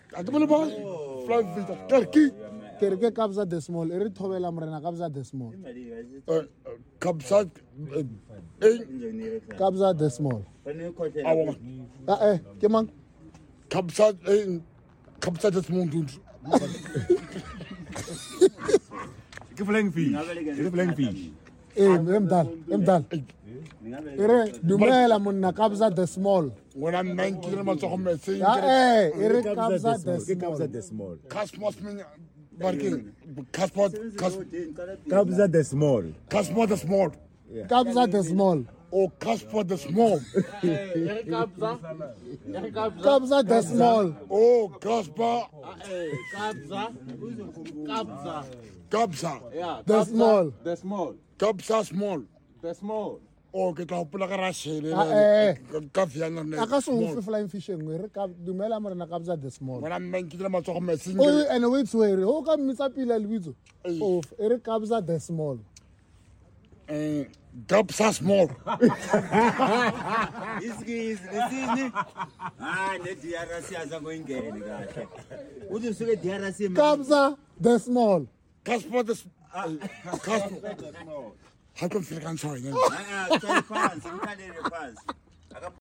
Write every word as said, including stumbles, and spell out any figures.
a ke bole ba flying fish ke ke ke re ke Kabza the Small e re thobela morena Kabza the Small Kabza eh Kabza the Small awa ah eh ke mang Kabza eh Kabza the Small dude ke flying fish ke flying fish eh emdal emdal ere dumela monna Kabza the Small when I'm nineteen le matsogo me se ah eh ere Kabza the ke Small Kabza the Small Cosmos men barking Cosmos Kabza the Small Cosmos the small Kabza the Small oh Cosmos the small Kabza the Small oh Cosmos Kabza, Kabza, Kabza yeah, the Small the small, Kabza small the small. oh ke tla hopola ka rashele ah eh ka fiana ne aka so ufe flying fish engwe re ka dumela morena Kabza the Small when I'm nineteen le matsogo me se oh and wait swear ho ka mitsa pila lebitso oh ere Kabza the Small eh Kabza small Iskiz, lesini. Ah, ne D R C aza ngoingene kahle. Uthi usuke D R C Kabza the Small Cosmos the Cosmos how come African sorry Ah, ah, phansi, ukhalele phansi.